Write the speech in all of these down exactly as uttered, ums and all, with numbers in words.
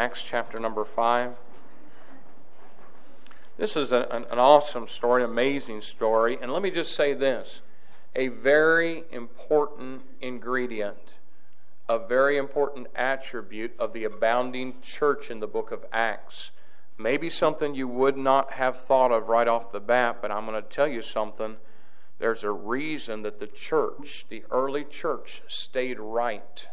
Acts chapter number five. This is an, an, an awesome story, an amazing story. And let me just say this. A very important ingredient, a very important attribute of the abounding church in the book of Acts. Maybe something you would not have thought of right off the bat, but I'm going to tell you something. There's a reason that the church, the early church, stayed right.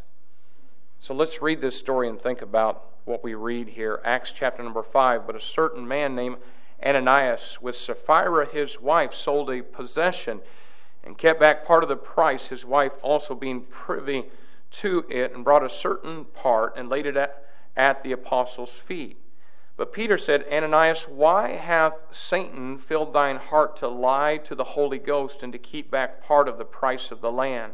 So let's read this story and think about what we read here. Acts chapter number five. But a certain man named Ananias, with Sapphira his wife, sold a possession and kept back part of the price, his wife also being privy to it, and brought a certain part and laid it at, at the apostles' feet. But Peter said, Ananias, why hath Satan filled thine heart to lie to the Holy Ghost and to keep back part of the price of the land?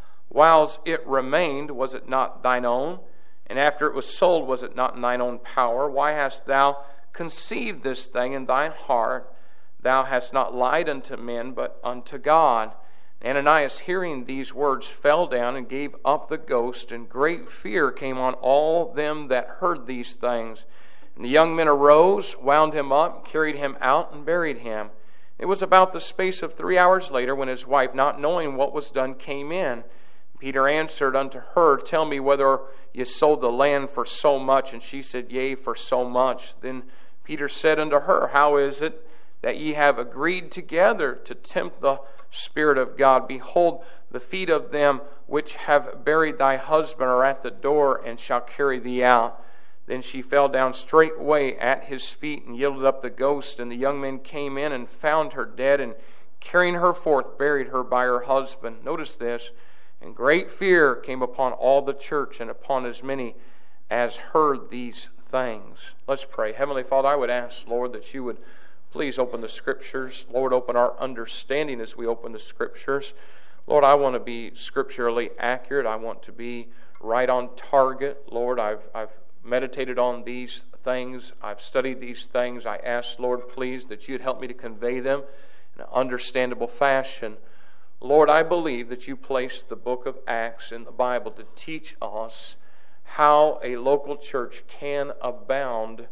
Whiles it remained, was it not thine own? And after it was sold, was it not in thine own power? Why hast thou conceived this thing in thine heart? Thou hast not lied unto men, but unto God. Ananias, hearing these words, fell down and gave up the ghost, and great fear came on all them that heard these things. And the young men arose, wound him up, carried him out, and buried him. It was about the space of three hours later, when his wife, not knowing what was done, came in. Peter answered unto her, Tell me whether ye sold the land for so much. And she said, Yea, for so much. Then Peter said unto her, How is it that ye have agreed together to tempt the Spirit of God? Behold, the feet of them which have buried thy husband are at the door, and shall carry thee out. Then she fell down straightway at his feet and yielded up the ghost. And the young men came in and found her dead, and carrying her forth, buried her by her husband. Notice this. And great fear came upon all the church and upon as many as heard these things. Let's pray. Heavenly Father, I would ask, Lord, that you would please open the Scriptures. Lord, open our understanding as we open the Scriptures. Lord, I want to be scripturally accurate. I want to be right on target. Lord, I've I've meditated on these things. I've studied these things. I ask, Lord, please, that you'd help me to convey them in an understandable fashion. Lord, I believe that you placed the book of Acts in the Bible to teach us how a local church can abound,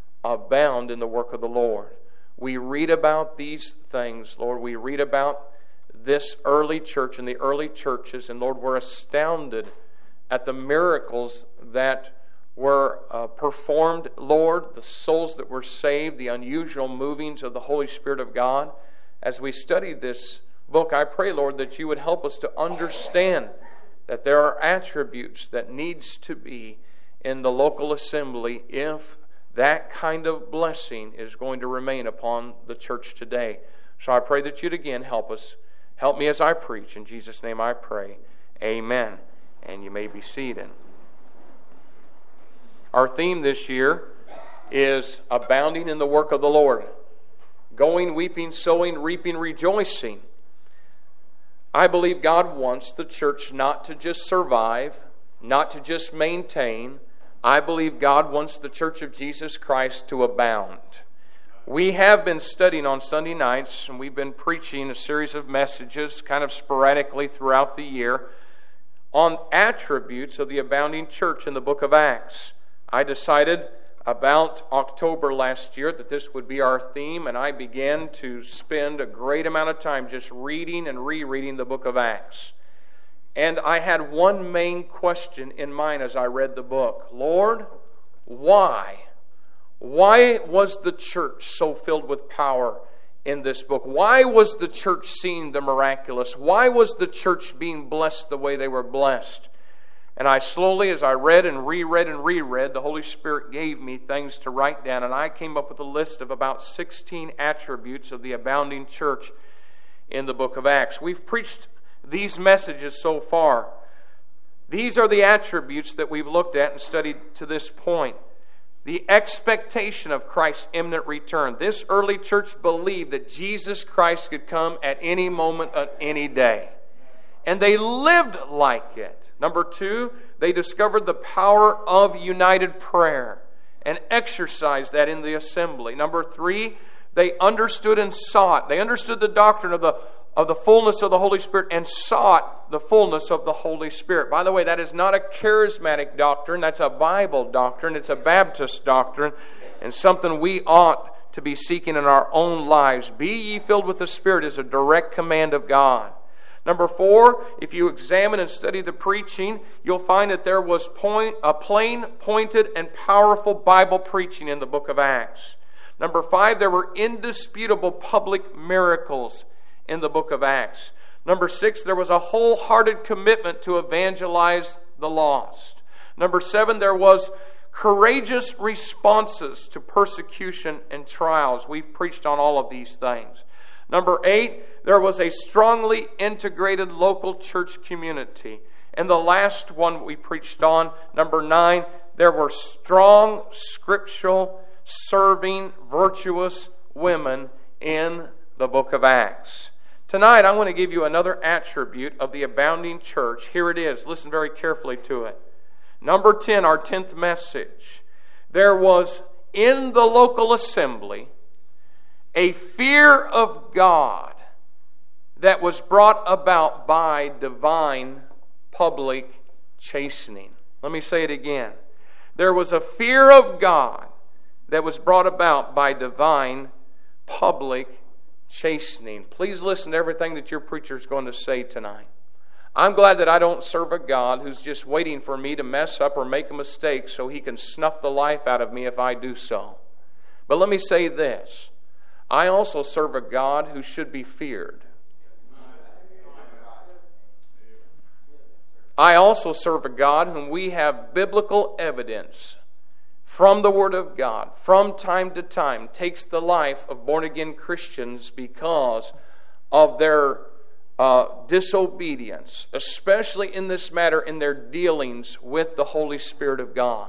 abound in the work of the Lord. We read about these things, Lord. We read about this early church and the early churches, and Lord, we're astounded at the miracles that were uh, performed, Lord, the souls that were saved, the unusual movings of the Holy Spirit of God. As we study this book, I pray, Lord, that you would help us to understand that there are attributes that needs to be in the local assembly if that kind of blessing is going to remain upon the church today. So I pray that you'd again help us. Help me as I preach. In Jesus' name I pray. Amen. And you may be seated. Our theme this year is abounding in the work of the Lord. Going, weeping, sowing, reaping, rejoicing. I believe God wants the church not to just survive, not to just maintain. I believe God wants the church of Jesus Christ to abound. We have been studying on Sunday nights, and we've been preaching a series of messages kind of sporadically throughout the year on attributes of the abounding church in the book of Acts. I decided about October last year that this would be our theme, and I began to spend a great amount of time just reading and rereading the book of Acts. And I had one main question in mind as I read the book. Lord, why? Why was the church so filled with power in this book? Why was the church seeing the miraculous? Why was the church being blessed the way they were blessed? And I slowly, as I read and reread and reread, the Holy Spirit gave me things to write down. And I came up with a list of about sixteen attributes of the abounding church in the book of Acts. We've preached these messages so far. These are the attributes that we've looked at and studied to this point. The expectation of Christ's imminent return. This early church believed that Jesus Christ could come at any moment, at any day. And they lived like it. Number two, they discovered the power of united prayer and exercised that in the assembly. Number three, they understood and sought. They understood the doctrine of the of the fullness of the Holy Spirit and sought the fullness of the Holy Spirit. By the way, that is not a charismatic doctrine. That's a Bible doctrine. It's a Baptist doctrine, and something we ought to be seeking in our own lives. Be ye filled with the Spirit is a direct command of God. Number four, if you examine and study the preaching, you'll find that there was point, a plain, pointed, and powerful Bible preaching in the book of Acts. Number five, there were indisputable public miracles in the book of Acts. Number six, there was a wholehearted commitment to evangelize the lost. Number seven, there was courageous responses to persecution and trials. We've preached on all of these things. Number eight, there was a strongly integrated local church community. And the last one we preached on, number nine, there were strong, scriptural, serving, virtuous women in the book of Acts. Tonight, I want to give you another attribute of the abounding church. Here it is. Listen very carefully to it. Number ten, our tenth message. There was in the local assembly a fear of God that was brought about by divine public chastening. Let me say it again. There was a fear of God that was brought about by divine public chastening. Please listen to everything that your preacher is going to say tonight. I'm glad that I don't serve a God who's just waiting for me to mess up or make a mistake so He can snuff the life out of me if I do so. But let me say this. I also serve a God who should be feared. I also serve a God whom we have biblical evidence from the Word of God, from time to time, takes the life of born-again Christians because of their uh, disobedience, especially in this matter in their dealings with the Holy Spirit of God.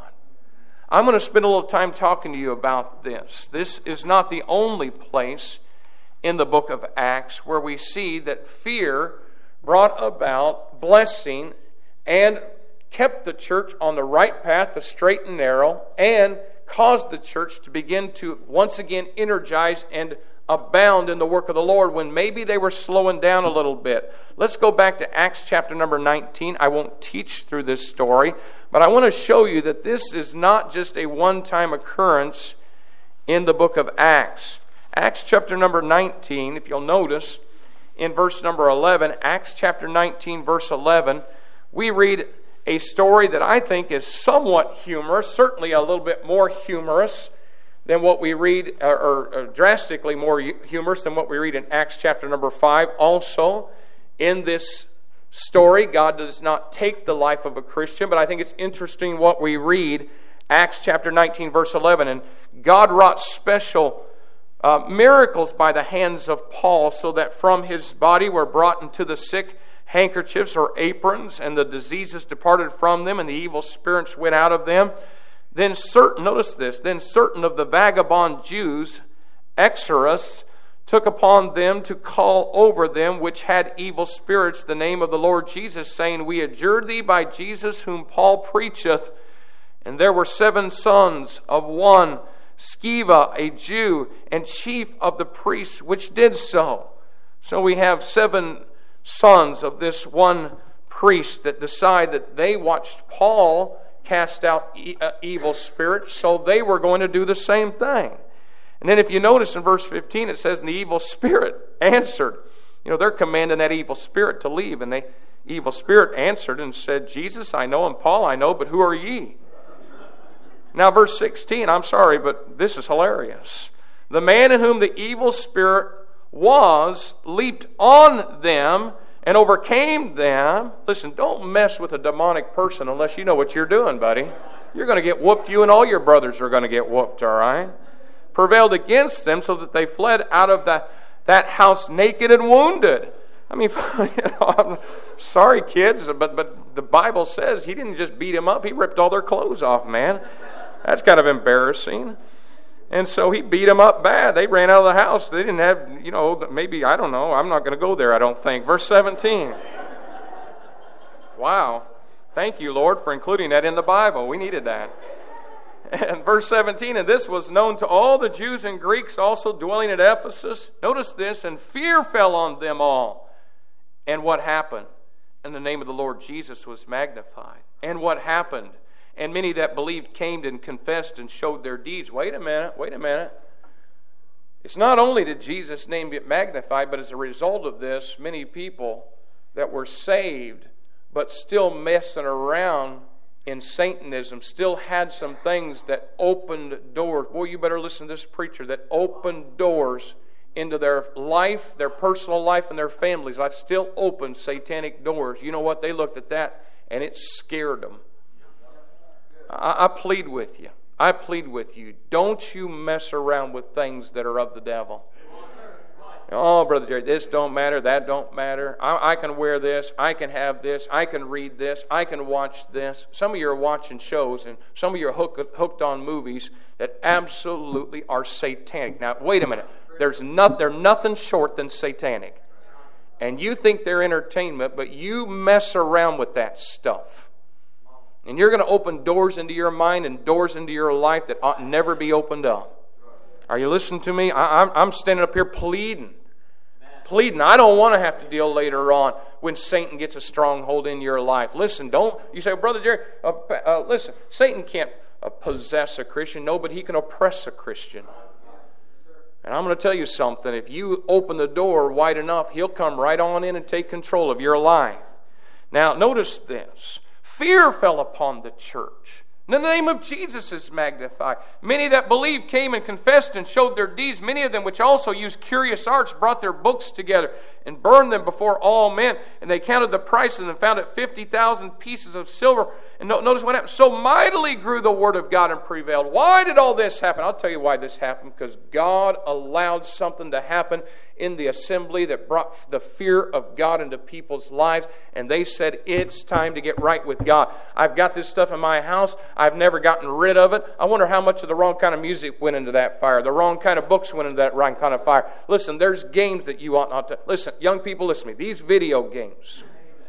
I'm going to spend a little time talking to you about this. This is not the only place in the book of Acts where we see that fear brought about blessing and kept the church on the right path, the straight and narrow, and caused the church to begin to once again energize and abound in the work of the Lord when maybe they were slowing down a little bit. Let's go back to Acts chapter number nineteen. I won't teach through this story, but I want to show you that this is not just a one-time occurrence in the book of Acts. Acts chapter number nineteen, if you'll notice, in verse number eleven, Acts chapter nineteen, verse eleven, we read a story that I think is somewhat humorous, certainly a little bit more humorous than what we read, or, or, or drastically more humorous than what we read in Acts chapter number five. Also, in this story, God does not take the life of a Christian, but I think it's interesting what we read, Acts chapter nineteen, verse eleven. And God wrought special uh, miracles by the hands of Paul, so that from his body were brought into the sick handkerchiefs or aprons, and the diseases departed from them, and the evil spirits went out of them. Then certain, notice this, then certain of the vagabond Jews, exorcists, took upon them to call over them which had evil spirits the name of the Lord Jesus, saying, We adjure thee by Jesus whom Paul preacheth. And there were seven sons of one, Sceva, a Jew, and chief of the priests, which did so. So we have seven sons of this one priest that decide that they watched Paul cast out e- uh, evil spirits, so they were going to do the same thing. And then if you notice in verse fifteen, it says, and the evil spirit answered. You know, they're commanding that evil spirit to leave, and the evil spirit answered and said, Jesus I know, and Paul I know, but who are ye? Now verse sixteen, I'm sorry, but this is hilarious. The man in whom the evil spirit was leaped on them and overcame them. Listen, don't mess with a demonic person unless you know what you're doing, buddy. You're going to get whooped. You and all your brothers are going to get whooped, all right? Prevailed against them so that they fled out of the, that house naked and wounded. I mean, you know, I'm sorry, kids, but, but the Bible says he didn't just beat him up. He ripped all their clothes off, man. That's kind of embarrassing. And so he beat them up bad. They ran out of the house. They didn't have, you know, maybe, I don't know. I'm not going to go there, I don't think. Verse seventeen. Wow. Thank you, Lord, for including that in the Bible. We needed that. And verse seventeen, and this was known to all the Jews and Greeks also dwelling at Ephesus. Notice this, and fear fell on them all. And what happened? And the name of the Lord Jesus was magnified. And what happened? And many that believed came and confessed and showed their deeds. Wait a minute, wait a minute. It's not only did Jesus' name get magnified, but as a result of this, many people that were saved but still messing around in Satanism still had some things that opened doors. Boy, you better listen to this preacher, that opened doors into their life, their personal life, and their families' life. Still opened satanic doors. You know what? They looked at that and it scared them. I, I plead with you. I plead with you. Don't you mess around with things that are of the devil. Oh, Brother Jerry, this don't matter, that don't matter. I, I can wear this, I can have this, I can read this, I can watch this. Some of you are watching shows, and some of you are hook, hooked on movies that absolutely are satanic. Now, wait a minute. There's not, they're nothing short than satanic. And you think they're entertainment, but you mess around with that stuff. And you're going to open doors into your mind and doors into your life that ought never be opened up. Are you listening to me? I, I'm, I'm standing up here pleading. Pleading. I don't want to have to deal later on when Satan gets a stronghold in your life. Listen, don't. You say, well, Brother Jerry, uh, uh, listen, Satan can't uh, possess a Christian. No, but he can oppress a Christian. And I'm going to tell you something. If you open the door wide enough, he'll come right on in and take control of your life. Now, notice this. Fear fell upon the church. And the name of Jesus is magnified. Many that believed came and confessed and showed their deeds. Many of them which also used curious arts brought their books together and burned them before all men. And they counted the price of them and found it fifty thousand pieces of silver. And notice what happened. So mightily grew the word of God and prevailed. Why did all this happen? I'll tell you why this happened. Because God allowed something to happen in the assembly that brought the fear of God into people's lives. And they said, it's time to get right with God. I've got this stuff in my house. I've never gotten rid of it. I wonder how much of the wrong kind of music went into that fire. The wrong kind of books went into that wrong kind of fire. Listen, there's games that you ought not to. Listen, young people, listen to me. These video games.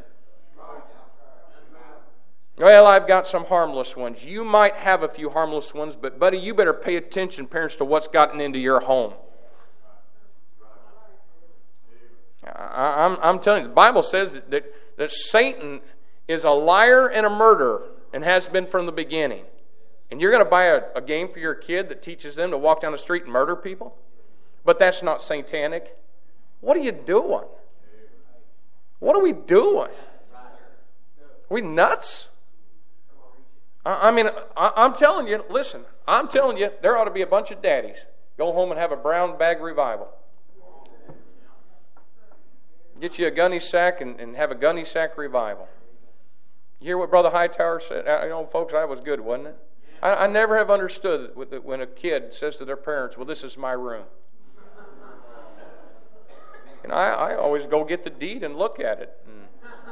Well, I've got some harmless ones. You might have a few harmless ones, but buddy, you better pay attention, parents, to what's gotten into your home. I, I'm, I'm telling you, the Bible says that, that, that Satan is a liar and a murderer and has been from the beginning. And you're going to buy a, a game for your kid that teaches them to walk down the street and murder people? But that's not satanic. What are you doing? What are we doing? Are we nuts? I, I mean, I, I'm telling you, listen, I'm telling you, there ought to be a bunch of daddies go home and have a brown bag revival. Get you a gunny sack and, and have a gunny sack revival. You hear what Brother Hightower said? You know, folks, that was good, wasn't it? I, I never have understood it when a kid says to their parents, well, this is my room. And I, I always go get the deed and look at it. And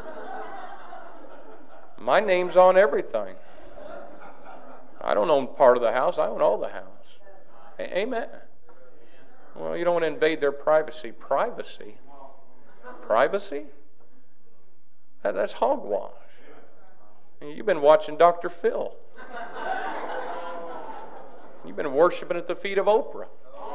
my name's on everything. I don't own part of the house. I own all the house. A- Amen. Well, you don't want to invade their privacy. Privacy? Privacy? That, that's hogwash. You've been watching Doctor Phil. You've been worshiping at the feet of Oprah.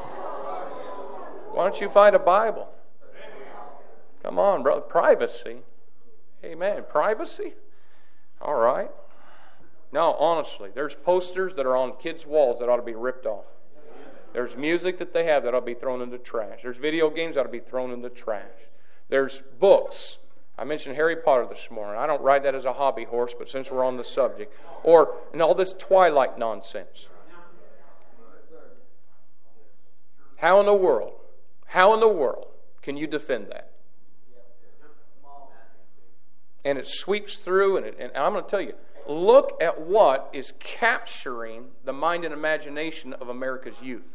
Why don't you find a Bible? Come on, brother. Privacy. Amen. Privacy? All right. No, honestly, there's posters that are on kids' walls that ought to be ripped off. There's music that they have that ought to be thrown in the trash. There's video games that ought to be thrown in the trash. There's books. I mentioned Harry Potter this morning. I don't ride that as a hobby horse, but since we're on the subject. Or and all this Twilight nonsense. How in the world, how in the world can you defend that? And it sweeps through, and, it, and I'm going to tell you, look at what is capturing the mind and imagination of America's youth.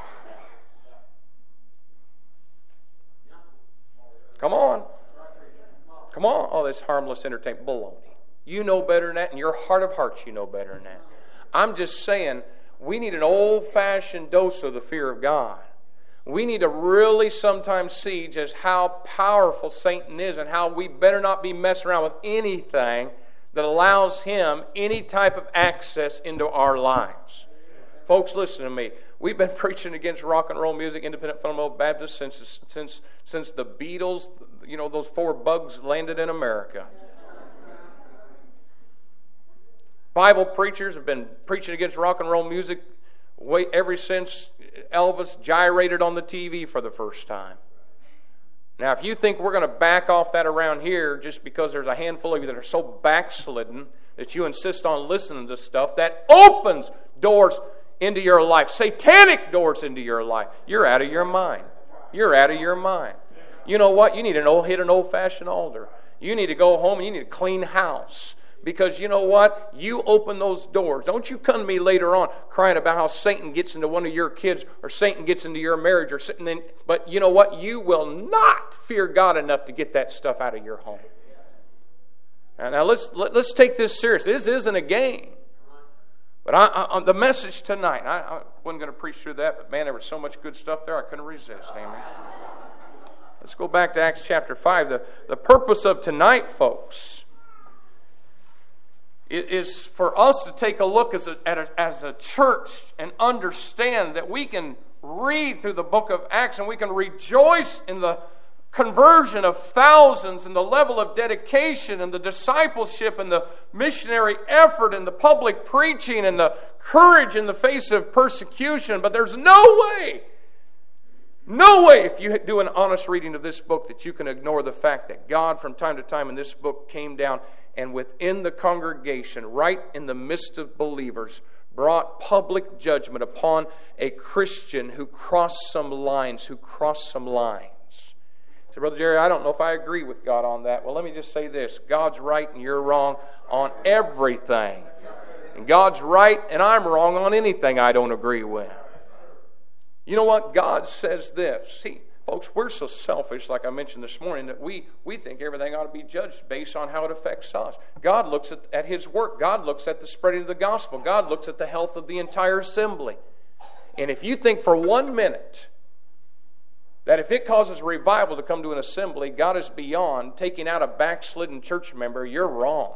Come on. Come on. Oh, this harmless entertainment. Baloney. You know better than that. In your heart of hearts, you know better than that. I'm just saying, we need an old-fashioned dose of the fear of God. We need to really sometimes see just how powerful Satan is and how we better not be messing around with anything that allows him any type of access into our lives. Folks, listen to me. We've been preaching against rock and roll music, independent fundamental Baptists, since since since the Beatles, you know, those four bugs landed in America. Bible preachers have been preaching against rock and roll music way, ever since Elvis gyrated on the T V for the first time. Now, if you think we're going to back off that around here just because there's a handful of you that are so backslidden that you insist on listening to stuff that opens doors into your life, satanic doors into your life, you're out of your mind. You're out of your mind. You know what? You need to hit an old-fashioned altar. You need to go home and you need to clean house. Because you know what? You open those doors. Don't you come to me later on crying about how Satan gets into one of your kids or Satan gets into your marriage or sitting in. But you know what? You will not fear God enough to get that stuff out of your home. Now, now let's let, let's take this serious. This isn't a game. But I, I, the message tonight, I, I wasn't going to preach through that, but man, there was so much good stuff there I couldn't resist. Amen. Let's go back to Acts chapter five. The, the purpose of tonight, folks, is for us to take a look as a, at a, as a church and understand that we can read through the book of Acts and we can rejoice in the conversion of thousands and the level of dedication and the discipleship and the missionary effort and the public preaching and the courage in the face of persecution. But there's no way, no way if you do an honest reading of this book that you can ignore the fact that God from time to time in this book came down and within the congregation, right in the midst of believers, brought public judgment upon a Christian who crossed some lines, who crossed some lines. So, Brother Jerry, I don't know if I agree with God on that. Well, let me just say this. God's right and you're wrong on everything. And God's right and I'm wrong on anything I don't agree with. You know what? God says this. See, folks, we're so selfish, like I mentioned this morning, that we, we think everything ought to be judged based on how it affects us. God looks at, at His work. God looks at the spreading of the gospel. God looks at the health of the entire assembly. And if you think for one minute that if it causes revival to come to an assembly, God is beyond taking out a backslidden church member, you're wrong.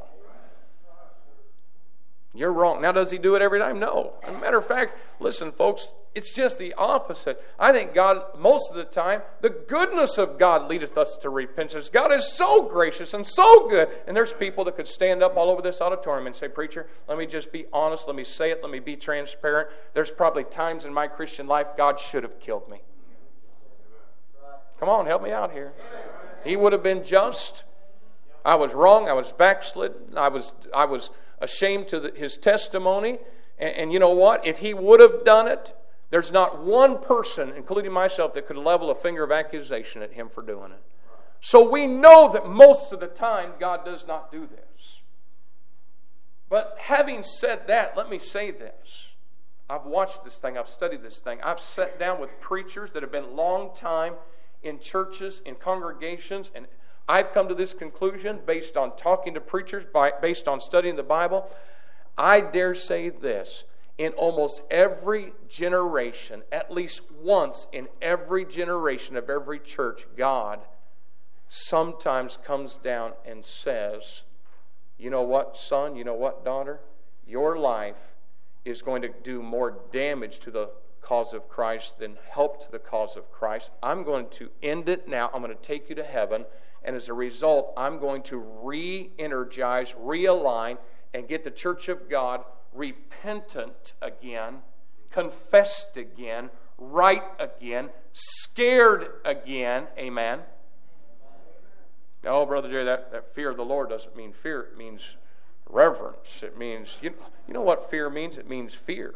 You're wrong. Now, does He do it every time? No. As a matter of fact, listen, folks, it's just the opposite. I think God, most of the time, the goodness of God leadeth us to repentance. God is so gracious and so good. And there's people that could stand up all over this auditorium and say, preacher, let me just be honest, let me say it, let me be transparent. There's probably times in my Christian life God should have killed me. Come on, help me out here. He would have been just. I was wrong. I was backslidden. I was I was ashamed to the, his testimony. And, and you know what? If he would have done it, there's not one person, including myself, that could level a finger of accusation at him for doing it. So we know that most of the time God does not do this. But having said that, let me say this. I've watched this thing. I've studied this thing. I've sat down with preachers that have been long time in churches, in congregations, and I've come to this conclusion based on talking to preachers, by, based on studying the Bible. I dare say this, in almost every generation, at least once in every generation of every church, God sometimes comes down and says, you know what, son, you know what, daughter, your life is going to do more damage to the cause of Christ than help to the cause of Christ. I'm going to end it now. I'm going to take you to heaven. And as a result, I'm going to re-energize, realign, and get the church of God repentant again, confessed again, right again, scared again. Amen. No, Brother Jerry, that, that fear of the Lord doesn't mean fear. It means reverence. It means, you, you know what fear means? It means fear.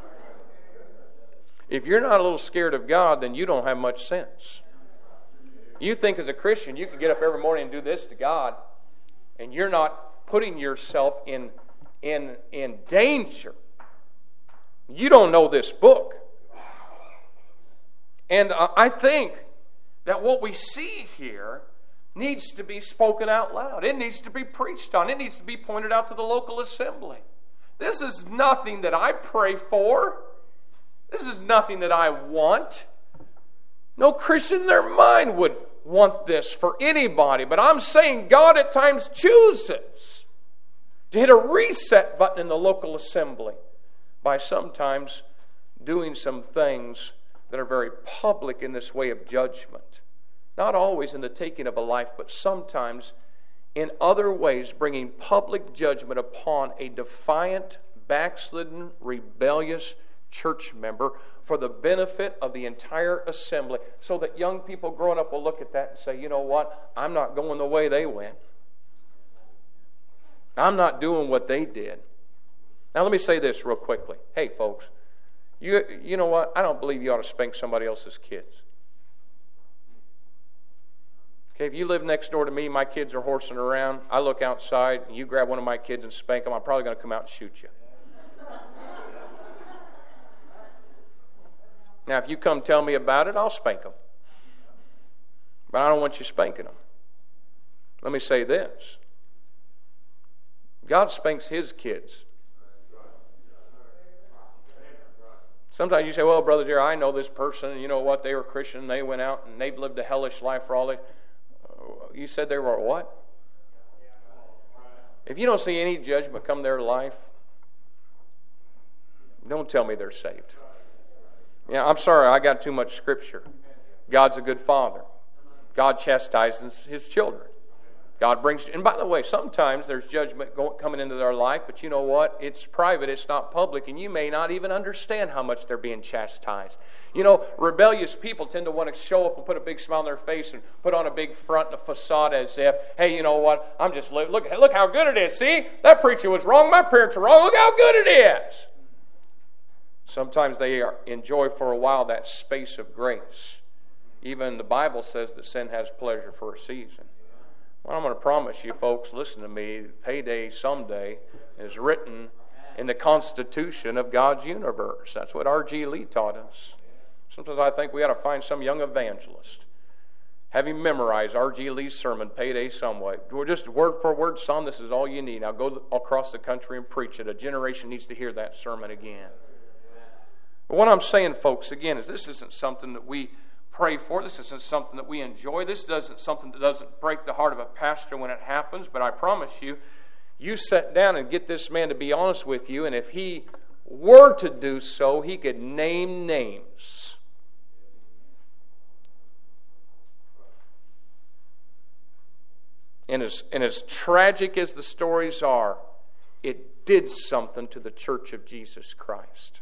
If you're not a little scared of God, then you don't have much sense. You think as a Christian you can get up every morning and do this to God, and you're not putting yourself in, in, in danger. You don't know this book. And uh, I think that what we see here needs to be spoken out loud. It needs to be preached on. It needs to be pointed out to the local assembly. This is nothing that I pray for. This is nothing that I want. No Christian in their mind would want this for anybody. But I'm saying God at times chooses. to hit a reset button in the local assembly by sometimes doing some things that are very public in this way of judgment. Not always in the taking of a life, but sometimes in other ways bringing public judgment upon a defiant, backslidden, rebellious church member for the benefit of the entire assembly, so that young people growing up will look at that and say, you know what, I'm not going the way they went. I'm not doing what they did. Now let me say this real quickly. Hey folks, you, you know what, I don't believe you ought to spank somebody else's kids. Okay, if you live next door to me, my kids are horsing around, I look outside, and you grab one of my kids and spank them, I'm probably going to come out and shoot you. Now, if you come tell me about it, I'll spank them. But I don't want you spanking them. Let me say this. God spanks His kids. Sometimes you say, well, Brother dear, I know this person, and you know what, they were Christian, and they went out, and they've lived a hellish life for all they... You said they were what? If you don't see any judgment come their life, don't tell me they're saved. Yeah, I'm sorry, I got too much scripture. God's a good father. God chastises His children. God brings, and by the way, sometimes there's judgment going, coming into their life, but you know what? It's private, it's not public, and you may not even understand how much they're being chastised. You know, rebellious people tend to want to show up and put a big smile on their face and put on a big front and a facade as if, hey, you know what? I'm just living. Look, look how good it is. See, that preacher was wrong. My parents are wrong. Look how good it is. Sometimes they are, enjoy for a while that space of grace. Even the Bible says that sin has pleasure for a season. Well, I'm going to promise you, folks, listen to me, payday someday is written in the constitution of God's universe. That's what R G Lee taught us. Sometimes I think we ought to find some young evangelist, have him memorize R G Lee's sermon, payday someway. We're just word for word, son, this is all you need. Now go across the country and preach it. A generation needs to hear that sermon again. But what I'm saying, folks, again, is this isn't something that we pray for. This isn't something that we enjoy. This isn't something that doesn't break the heart of a pastor when it happens. But I promise you, you sit down and get this man to be honest with you, and if he were to do so, he could name names. And as, and as tragic as the stories are, it did something to the Church of Jesus Christ.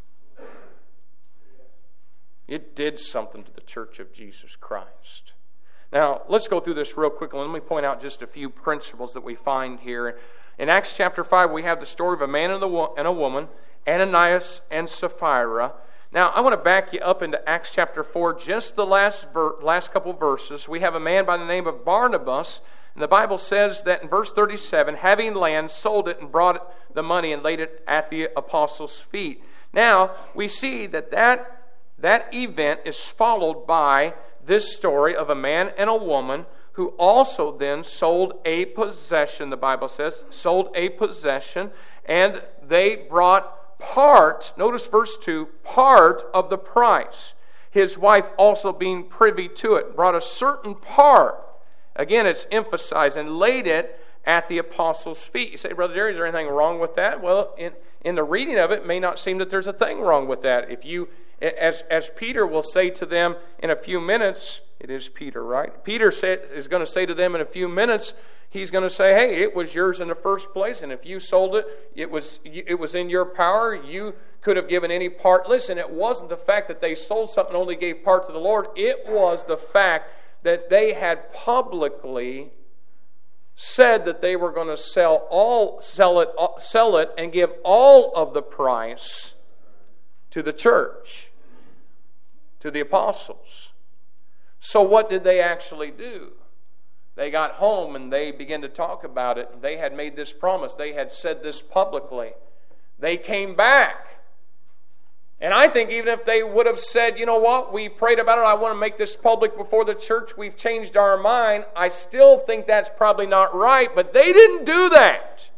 It did something to the Church of Jesus Christ. Now, let's go through this real quickly. Let me point out just a few principles that we find here. In Acts chapter five, we have the story of a man and a woman, Ananias and Sapphira. Now, I want to back you up into Acts chapter four, just the last ver- last couple verses. We have a man by the name of Barnabas, and the Bible says that in verse thirty-seven, having land, sold it and brought the money and laid it at the apostles' feet. Now, we see that that That event is followed by this story of a man and a woman who also then sold a possession, the Bible says, sold a possession, and they brought part, notice verse two, part of the price. His wife also being privy to it, brought a certain part. Again, it's emphasized, and laid it at the apostles' feet. You say, Brother Jerry, is there anything wrong with that? Well, in, in the reading of it, it may not seem that there's a thing wrong with that. If you As, as Peter will say to them in a few minutes, it is Peter, right? Peter say, is going to say to them in a few minutes, he's going to say, hey, it was yours in the first place, and if you sold it, it was, it was in your power. You could have given any part. Listen, it wasn't the fact that they sold something and only gave part to the Lord. It was the fact that they had publicly said that they were going to sell all, sell it, sell it and give all of the price to the church, to the apostles. So what did they actually do? They got home and they began to talk about it. They had made this promise. They had said this publicly. They came back. And I think even if they would have said, you know what, we prayed about it, I want to make this public before the church, we've changed our mind, I still think that's probably not right, but they didn't do that.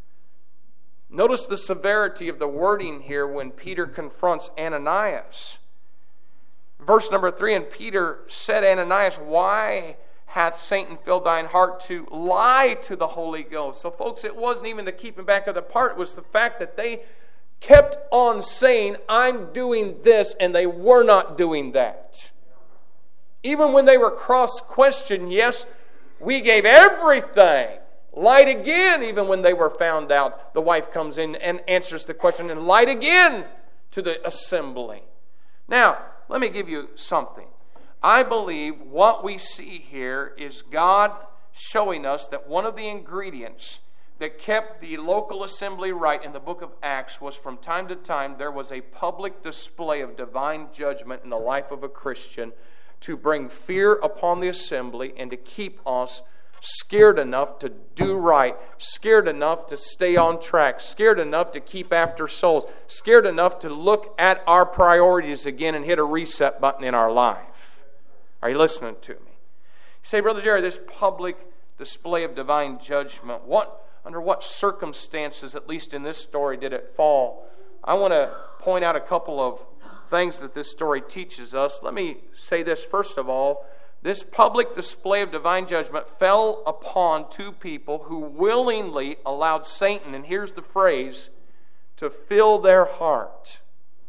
Notice the severity of the wording here when Peter confronts Ananias. Verse number three, and Peter said, Ananias, why hath Satan filled thine heart to lie to the Holy Ghost? So folks, it wasn't even the keeping back of the part. It was the fact that they kept on saying, I'm doing this, and they were not doing that. Even when they were cross-questioned, yes, we gave everything. Lied again, even when they were found out. The wife comes in and answers the question and lied again to the assembly. Now, let me give you something. I believe what we see here is God showing us that one of the ingredients that kept the local assembly right in the book of Acts was from time to time there was a public display of divine judgment in the life of a Christian to bring fear upon the assembly and to keep us scared enough to do right, scared enough to stay on track, scared enough to keep after souls, scared enough to look at our priorities again and hit a reset button in our life. Are you listening to me? You say, Brother Jerry, this public display of divine judgment, what under what circumstances, at least in this story, did it fall? I want to point out a couple of things that this story teaches us. Let me say this first of all. This public display of divine judgment fell upon two people who willingly allowed Satan, and here's the phrase, to fill their heart.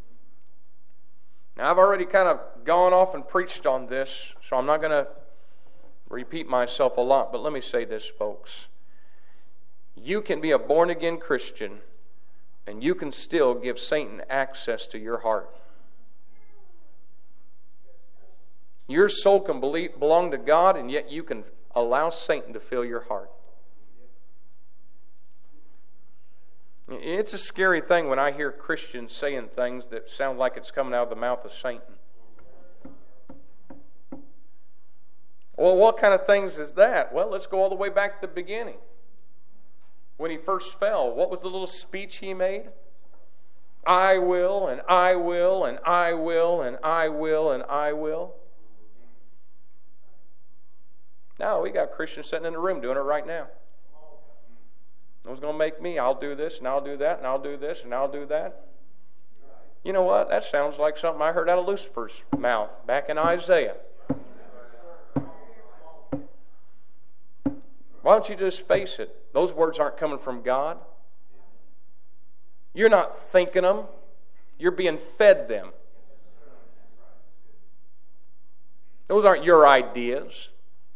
Now, I've already kind of gone off and preached on this, so I'm not going to repeat myself a lot, but let me say this, folks. You can be a born-again Christian, and you can still give Satan access to your heart. Your soul can believe, belong to God, and yet you can allow Satan to fill your heart. It's a scary thing when I hear Christians saying things that sound like it's coming out of the mouth of Satan. Well, what kind of things is that? Well, let's go all the way back to the beginning. When he first fell, what was the little speech he made? I will, and I will, and I will, and I will, and I will. Now we got Christians sitting in the room doing it right now. What's going to make me? I'll do this, and I'll do that, and I'll do this, and I'll do that. You know what? That sounds like something I heard out of Lucifer's mouth back in Isaiah. Why don't you just face it? Those words aren't coming from God. You're not thinking them. You're being fed them. Those aren't your ideas.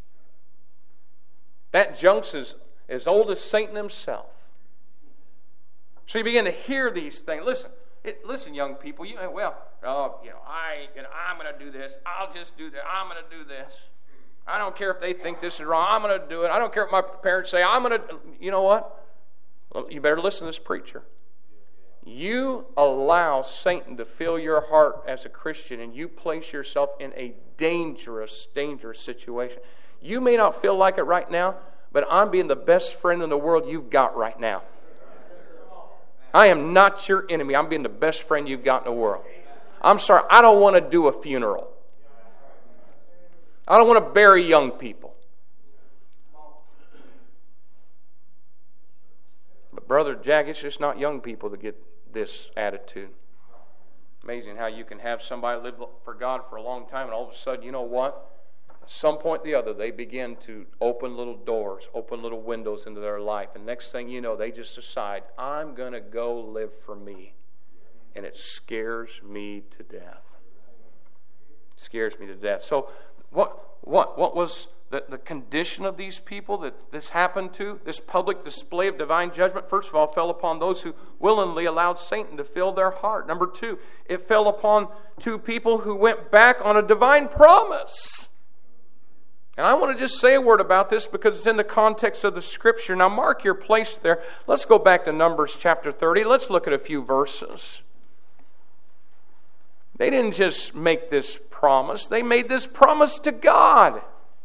That junk's as, as old as Satan himself. So you begin to hear these things. Listen, it, listen, young people. You well, uh, you know, I, you know, I'm going to do this. I'll just do that. I'm going to do this. I don't care if they think this is wrong. I'm going to do it. I don't care what my parents say. I'm going to. You know what? Well, you better listen to this preacher. You allow Satan to fill your heart as a Christian, and you place yourself in a dangerous, dangerous situation. You may not feel like it right now, but I'm being the best friend in the world you've got right now. I am not your enemy. I'm being the best friend you've got in the world. I'm sorry, I don't want to do a funeral. I don't want to bury young people. But Brother Jack, it's just not young people that get this attitude. Amazing how you can have somebody live for God for a long time, and all of a sudden, you know what? At some point or the other, they begin to open little doors, open little windows into their life. And next thing you know, they just decide, I'm going to go live for me. And it scares me to death. It scares me to death. So what what what was the, the condition of these people that this happened to? This public display of divine judgment, first of all, fell upon those who willingly allowed Satan to fill their heart. Number two, it fell upon two people who went back on a divine promise. And I want to just say a word about this because it's in the context of the Scripture. Now mark your place there. Let's go back to Numbers chapter thirty. Let's look at a few verses. They didn't just make this promise. They made this promise to God.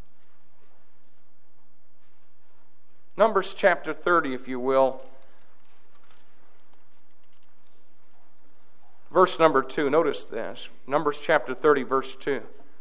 Numbers chapter thirty, if you will. Verse number two. Notice this. Numbers chapter thirty, verse two.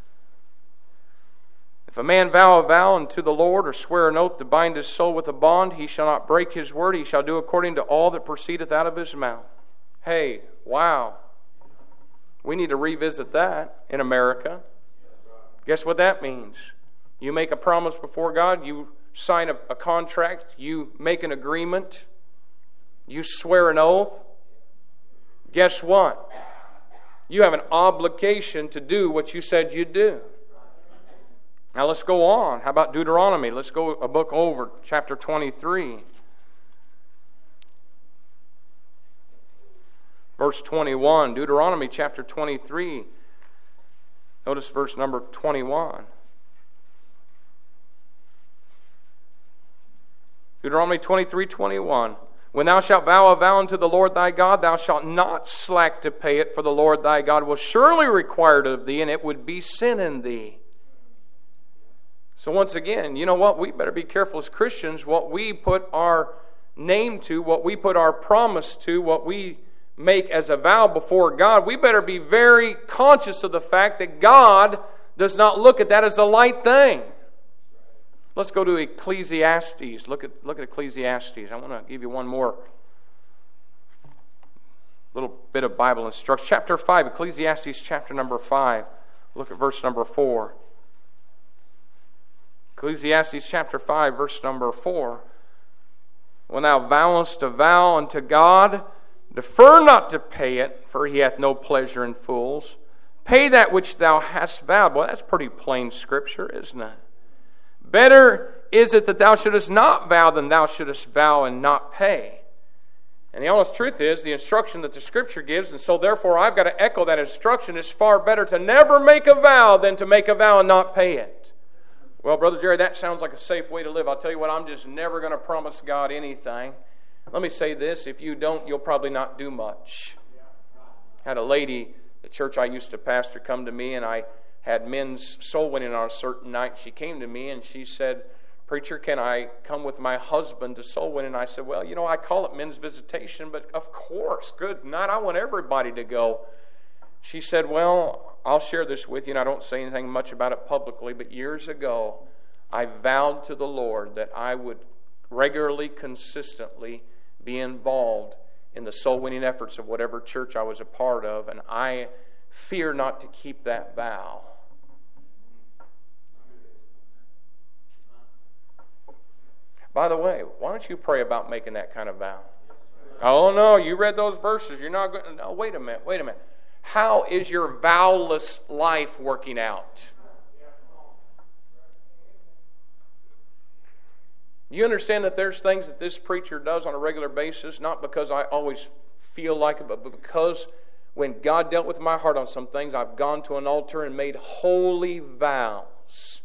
If a man vow a vow unto the Lord, or swear an oath to bind his soul with a bond, he shall not break his word. He shall do according to all that proceedeth out of his mouth. Hey, wow. We need to revisit that in America. Guess what that means? You make a promise before God, you sign a, a contract, you make an agreement, you swear an oath. Guess what? You have an obligation to do what you said you'd do. Now let's go on. How about Deuteronomy? Let's go a book over, chapter twenty-three. Verse twenty-one, Deuteronomy chapter twenty-three. Notice verse number twenty-one. Deuteronomy twenty-three, twenty-one. When thou shalt vow a vow unto the Lord thy God, thou shalt not slack to pay it, for the Lord thy God will surely require it of thee, and it would be sin in thee. So once again, you know what? We better be careful as Christians what we put our name to, what we put our promise to, what we make as a vow before God. We better be very conscious of the fact that God does not look at that as a light thing. Let's go to Ecclesiastes. Look at, look at Ecclesiastes. I want to give you one more little bit of Bible instruction. Chapter five, Ecclesiastes chapter number five. Look at verse number four. Ecclesiastes chapter five, verse number four. When thou vowest a vow unto God, defer not to pay it, for he hath no pleasure in fools. Pay that which thou hast vowed. Well, that's pretty plain scripture, isn't it? Better is it that thou shouldest not vow than thou shouldest vow and not pay. And the honest truth is, the instruction that the Scripture gives, and so therefore I've got to echo that instruction, it's far better to never make a vow than to make a vow and not pay it. Well, Brother Jerry, that sounds like a safe way to live. I'll tell you what, I'm just never going to promise God anything. Let me say this, if you don't, you'll probably not do much. I had a lady, the church I used to pastor, come to me, and I had men's soul winning on a certain night. She came to me and she said, "Preacher, can I come with my husband to soul winning?" I said, "Well, you know, I call it men's visitation, but of course, good night. I want everybody to go." She said, "Well, I'll share this with you, and I don't say anything much about it publicly, but years ago, I vowed to the Lord that I would regularly, consistently be involved in the soul winning efforts of whatever church I was a part of, and I fear not to keep that vow." By the way, why don't you pray about making that kind of vow? Oh no, you read those verses. You're not going. No, wait a minute. Wait a minute. How is your vowless life working out? You understand that there's things that this preacher does on a regular basis, not because I always feel like it, but because when God dealt with my heart on some things, I've gone to an altar and made holy vows.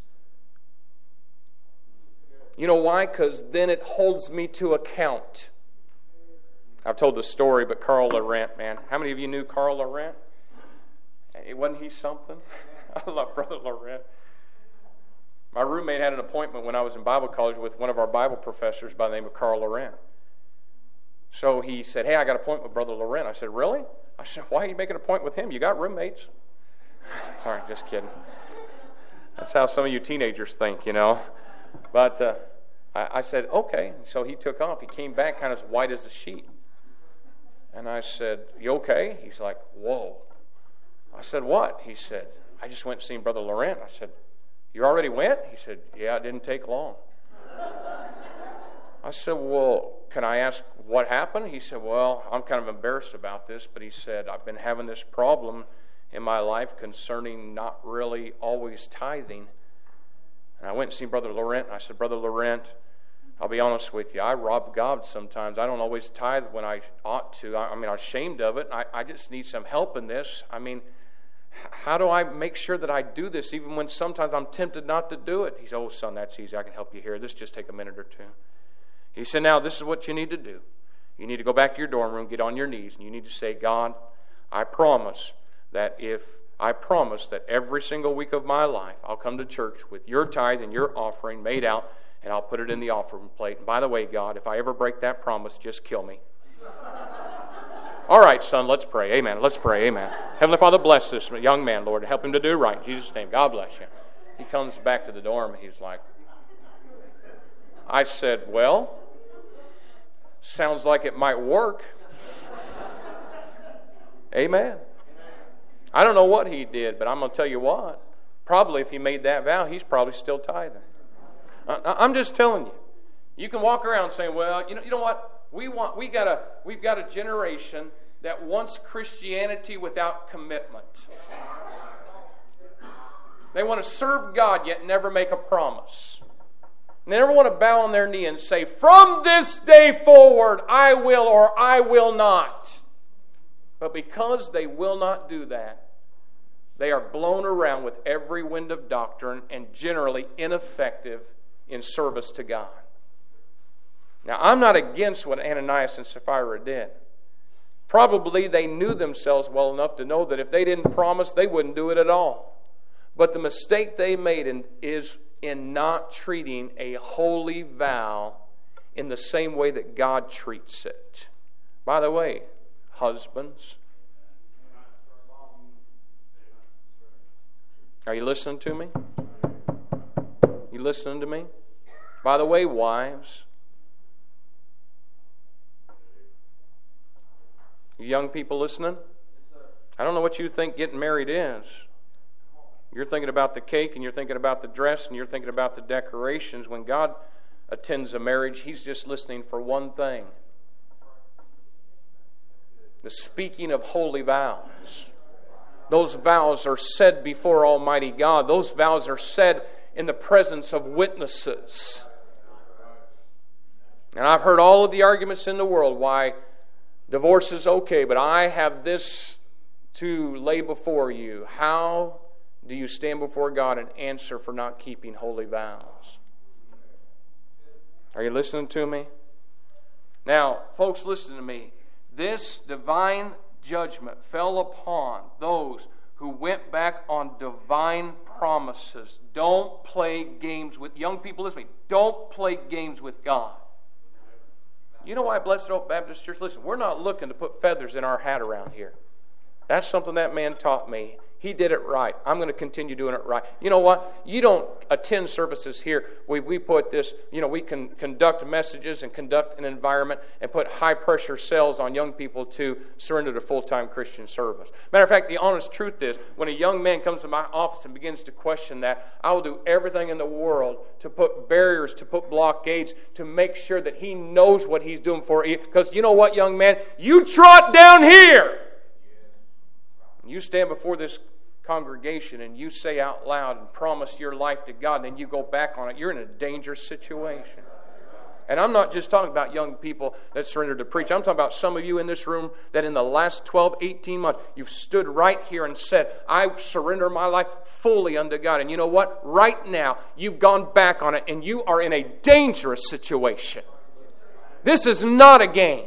You know why? Because then it holds me to account. I've told the story, but Carl Laurent, man. How many of you knew Carl Laurent? Wasn't he something? I love Brother Laurent. My roommate had an appointment when I was in Bible college with one of our Bible professors by the name of Carl Laurent. So he said, "Hey, I got an appointment with Brother Laurent." I said, "Really?" I said, "Why are you making an appointment with him? You got roommates." Sorry, just kidding. That's how some of you teenagers think, you know. But uh, I, I said, "Okay." So he took off. He came back kind of as white as a sheet. And I said, "You okay?" He's like, "Whoa." I said, "What?" He said, "I just went and seen Brother Laurent." I said, "You already went?" He said, "Yeah, it didn't take long." I said, "Well, can I ask what happened?" He said, "Well, I'm kind of embarrassed about this, but he said, I've been having this problem in my life concerning not really always tithing." And I went and seen Brother Laurent, and I said, "Brother Laurent, I'll be honest with you, I rob God sometimes. I don't always tithe when I ought to. I, I mean, I'm ashamed of it. I, I just need some help in this. I mean, how do I make sure that I do this even when sometimes I'm tempted not to do it?" He said, "Oh, son, that's easy. I can help you here. This just take a minute or two." He said, "Now, this is what you need to do. You need to go back to your dorm room, get on your knees, and you need to say, God, I promise that if I promise that every single week of my life I'll come to church with your tithe and your offering made out, and I'll put it in the offering plate. And by the way, God, if I ever break that promise, just kill me." "All right, son, let's pray. Amen. Let's pray. Amen." Heavenly Father, bless this young man, Lord. Help him to do right. In Jesus' name, God bless you. He comes back to the dorm, and he's like, I said, "Well, sounds like it might work." Amen. I don't know what he did, but I'm going to tell you what. Probably if he made that vow, he's probably still tithing. I'm just telling you. You can walk around saying, well, you know, you know what? We want, we got a, we've got a generation that wants Christianity without commitment. They want to serve God yet never make a promise. And they never want to bow on their knee and say, from this day forward, I will or I will not. But because they will not do that, they are blown around with every wind of doctrine and generally ineffective in service to God. Now, I'm not against what Ananias and Sapphira did. Probably they knew themselves well enough to know that if they didn't promise, they wouldn't do it at all. But the mistake they made in, is in not treating a holy vow in the same way that God treats it. By the way, husbands, are you listening to me? You listening to me? By the way, wives, you young people listening? I don't know what you think getting married is. You're thinking about the cake and you're thinking about the dress and you're thinking about the decorations. When God attends a marriage, He's just listening for one thing: the speaking of holy vows. Those vows are said before Almighty God. Those vows are said in the presence of witnesses. And I've heard all of the arguments in the world why divorce is okay, but I have this to lay before you. How do you stand before God and answer for not keeping holy vows? Are you listening to me? Now, folks, listen to me. This divine judgment fell upon those who went back on divine promises. Don't play games with, young people, listen to me, don't play games with God. You know why Blessed Hope Baptist Church, listen, we're not looking to put feathers in our hat around here. That's something that man taught me. He did it right. I'm going to continue doing it right. You know what? You don't attend services here. We we put this, you know, we can conduct messages and conduct an environment and put high-pressure cells on young people to surrender to full-time Christian service. Matter of fact, the honest truth is, when a young man comes to my office and begins to question that, I will do everything in the world to put barriers, to put blockades, to make sure that he knows what he's doing for you. Because you know what, young man? You trot down here. You stand before this congregation and you say out loud and promise your life to God, and then you go back on it. You're in a dangerous situation. And I'm not just talking about young people that surrender to preach. I'm talking about some of you in this room that in the last twelve, eighteen months, you've stood right here and said, I surrender my life fully unto God. And you know what? Right now, you've gone back on it and you are in a dangerous situation. This is not a game.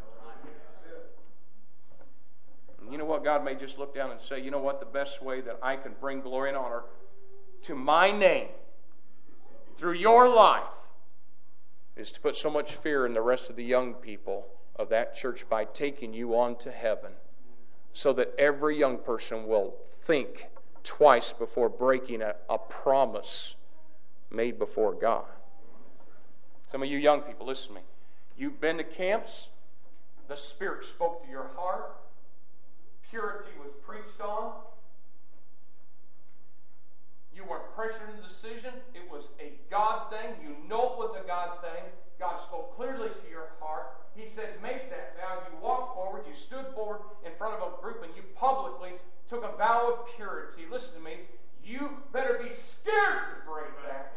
You know what? God may just look down and say, you know what? The best way that I can bring glory and honor to my name through your life is to put so much fear in the rest of the young people of that church by taking you on to heaven, so that every young person will think twice before breaking a, a promise made before God. Some of you young people, listen to me. You've been to camps. The Spirit spoke to your heart. Purity was preached on. You weren't pressured into decision. It was a God thing. You know it was a God thing. God spoke clearly to your heart. He said, make that vow. You walked forward. You stood forward in front of a group and you publicly took a vow of purity. Listen to me. You better be scared to break that.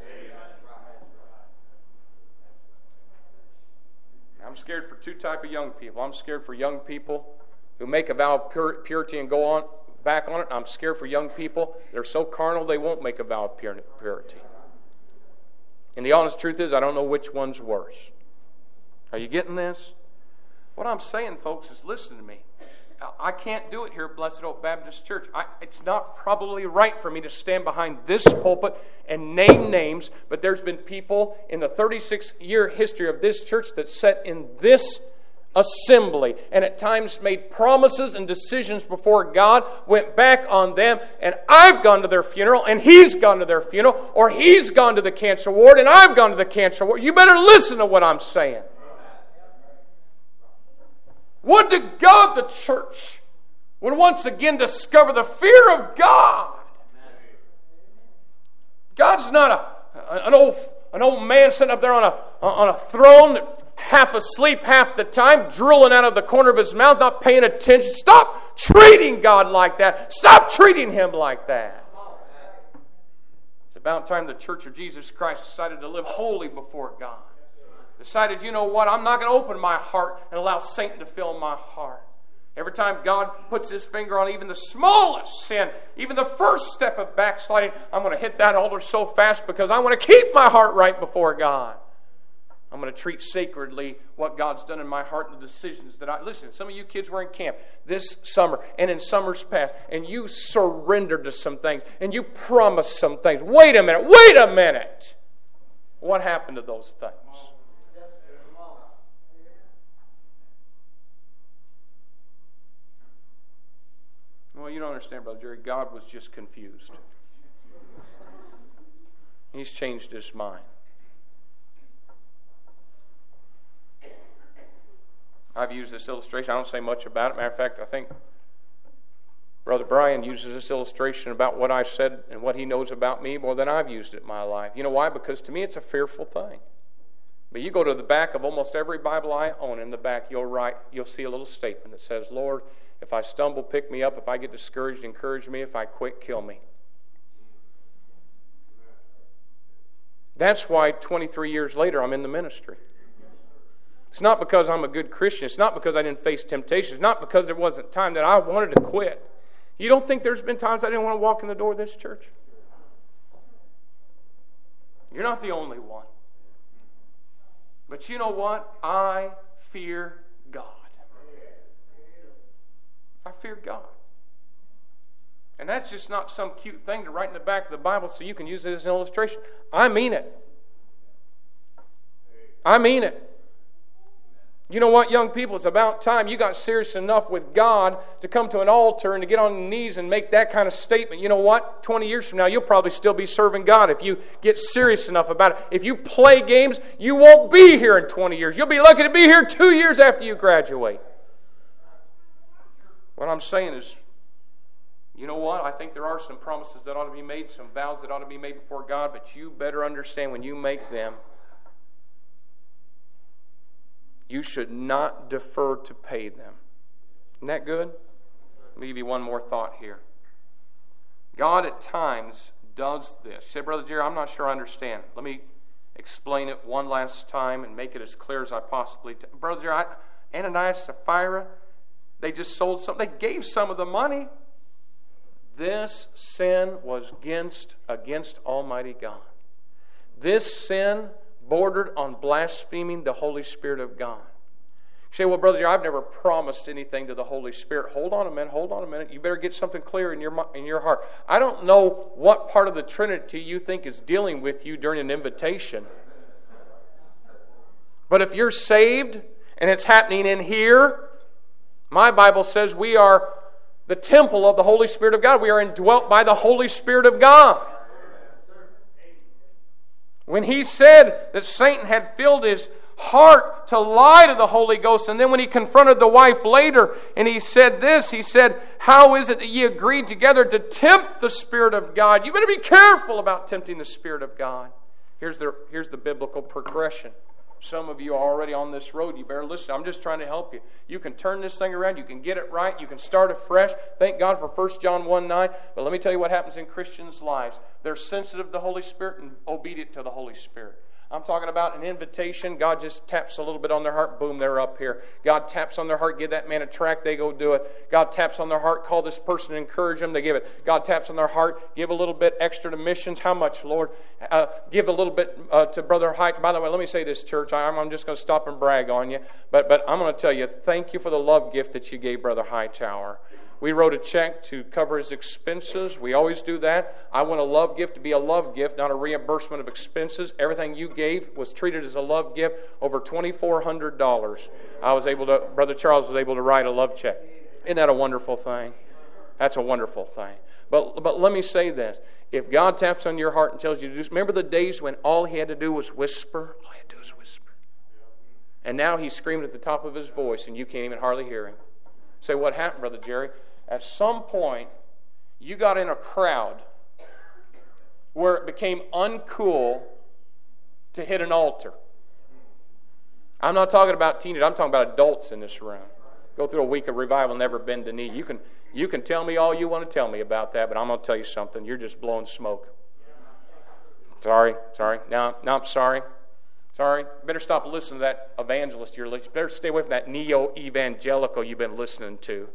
I'm scared for two types of young people. I'm scared for young people who make a vow of pur- purity and go on back on it. I'm scared for young people. They're so carnal they won't make a vow of pur- purity. And the honest truth is, I don't know which one's worse. Are you getting this? What I'm saying, folks, is listen to me. I can't do it here at Blessed Hope Baptist Church. I, it's not probably right for me to stand behind this pulpit and name names, but there's been people in the thirty-six year history of this church that sat in this assembly and at times made promises and decisions before God, went back on them, and I've gone to their funeral and he's gone to their funeral, or he's gone to the cancer ward and I've gone to the cancer ward. You better listen to what I'm saying. Would to God the church would once again discover the fear of God God's not a, an old an old man sitting up there on a on a throne, half asleep half the time, drooling out of the corner of his mouth, not paying attention. Stop treating God like that. Stop treating Him like that. It's about time the Church of Jesus Christ decided to live holy before God. Decided, you know what, I'm not going to open my heart and allow Satan to fill my heart. Every time God puts His finger on even the smallest sin, even the first step of backsliding, I'm going to hit that altar so fast because I want to keep my heart right before God. I'm going to treat sacredly what God's done in my heart and the decisions that I... Listen, some of you kids were in camp this summer and in summers past, and you surrendered to some things, and you promised some things. Wait a minute, wait a minute! What happened to those things? Well, you don't understand, Brother Jerry. God was just confused. He's changed His mind. I've used this illustration. I don't say much about it. Matter of fact, I think Brother Brian uses this illustration about what I've said and what he knows about me more than I've used it in my life. You know why? Because to me it's a fearful thing. But you go to the back of almost every Bible I own, in the back you'll write, you'll see a little statement that says, Lord, if I stumble, pick me up. If I get discouraged, encourage me. If I quit, kill me. That's why twenty-three years later I'm in the ministry. It's not because I'm a good Christian. It's not because I didn't face temptation. It's not because there wasn't time that I wanted to quit. You don't think there's been times I didn't want to walk in the door of this church? You're not the only one. But you know what? I fear God. I fear God. And that's just not some cute thing to write in the back of the Bible so you can use it as an illustration. I mean it. I mean it. You know what, young people? It's about time you got serious enough with God to come to an altar and to get on your knees and make that kind of statement. You know what? twenty years from now, you'll probably still be serving God if you get serious enough about it. If you play games, you won't be here in twenty years. You'll be lucky to be here two years after you graduate. What I'm saying is, you know what? I think there are some promises that ought to be made, some vows that ought to be made before God, but you better understand when you make them, you should not defer to pay them. Isn't that good? Let me give you one more thought here. God at times does this. You say, Brother Jerry, I'm not sure I understand. Let me explain it one last time and make it as clear as I possibly can. Brother Jerry, I, Ananias, Sapphira, they just sold something. They gave some of the money. This sin was against, against Almighty God. This sin bordered on blaspheming the Holy Spirit of God. You say, well, Brother, I've never promised anything to the Holy Spirit. Hold on a minute, hold on a minute. You better get something clear in your, in your heart. I don't know what part of the Trinity you think is dealing with you during an invitation. But if you're saved and it's happening in here, my Bible says we are the temple of the Holy Spirit of God. We are indwelt by the Holy Spirit of God. When he said that Satan had filled his heart to lie to the Holy Ghost, and then when he confronted the wife later and he said this, he said, how is it that ye agreed together to tempt the Spirit of God? You better be careful about tempting the Spirit of God. Here's the, here's the biblical progression. Some of you are already on this road. You better listen. I'm just trying to help you. You can turn this thing around. You can get it right. You can start afresh. Thank God for First John one nine. But let me tell you what happens in Christians' lives. They're sensitive to the Holy Spirit and obedient to the Holy Spirit. I'm talking about an invitation. God just taps a little bit on their heart. Boom, they're up here. God taps on their heart. Give that man a tract. They go do it. God taps on their heart. Call this person and encourage them. They give it. God taps on their heart. Give a little bit extra to missions. How much, Lord? Uh, give a little bit uh, to Brother Height. By the way, let me say this, church. I'm, I'm just going to stop and brag on you. But, but I'm going to tell you, thank you for the love gift that you gave Brother Hightower. We wrote a check to cover his expenses. We always do that. I want a love gift to be a love gift, not a reimbursement of expenses. Everything you gave was treated as a love gift. Over twenty-four hundred dollars. I was able to, Brother Charles was able to write a love check. Isn't that a wonderful thing? That's a wonderful thing. But, but let me say this. If God taps on your heart and tells you to do, remember the days when all he had to do was whisper? All he had to do was whisper. And now he's screaming at the top of his voice and you can't even hardly hear him. Say, what happened, Brother Jerry? At some point, you got in a crowd where it became uncool to hit an altar. I'm not talking about teenagers. I'm talking about adults in this room. Go through a week of revival, never bend the knee. You can, you can tell me all you want to tell me about that, but I'm going to tell you something. You're just blowing smoke. Sorry, sorry. No, no, I'm sorry. Sorry. You better stop listening to that evangelist you're listening to. You better stay away from that neo-evangelical you've been listening to.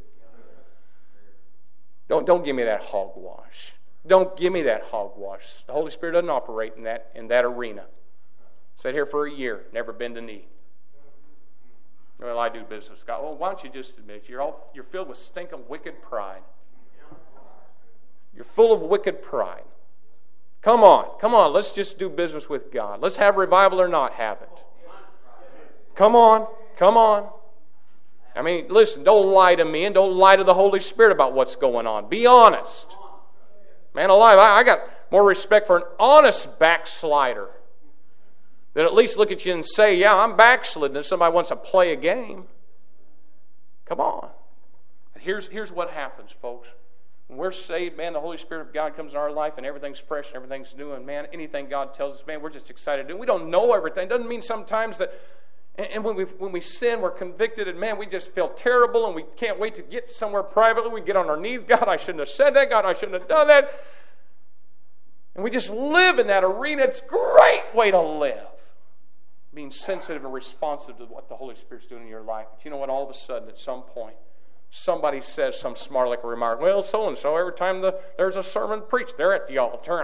Don't, don't give me that hogwash. Don't give me that hogwash. The Holy Spirit doesn't operate in that, in that arena. Sat here for a year, never bend a knee. Well, I do business with God. Well, why don't you just admit it? You're, all, you're filled with stinking wicked pride. You're full of wicked pride. Come on, come on, let's just do business with God. Let's have revival or not have it. Come on, come on. I mean, listen, don't lie to me and don't lie to the Holy Spirit about what's going on. Be honest. Man alive, I, I got more respect for an honest backslider than at least look at you and say, yeah, I'm backslidden, than somebody wants to play a game. Come on. Here's, here's what happens, folks. When we're saved, man, the Holy Spirit of God comes in our life and everything's fresh and everything's new. And, man, anything God tells us, man, we're just excited to do. We don't know everything. Doesn't mean sometimes that, and, and when, we, when we sin, we're convicted, and, man, we just feel terrible, and we can't wait to get somewhere privately. We get on our knees. God, I shouldn't have said that. God, I shouldn't have done that. And we just live in that arena. It's a great way to live. Being sensitive and responsive to what the Holy Spirit's doing in your life. But you know what? All of a sudden, at some point, somebody says some smart like a remark. Well, so-and-so, every time the, there's a sermon preached, they're at the altar.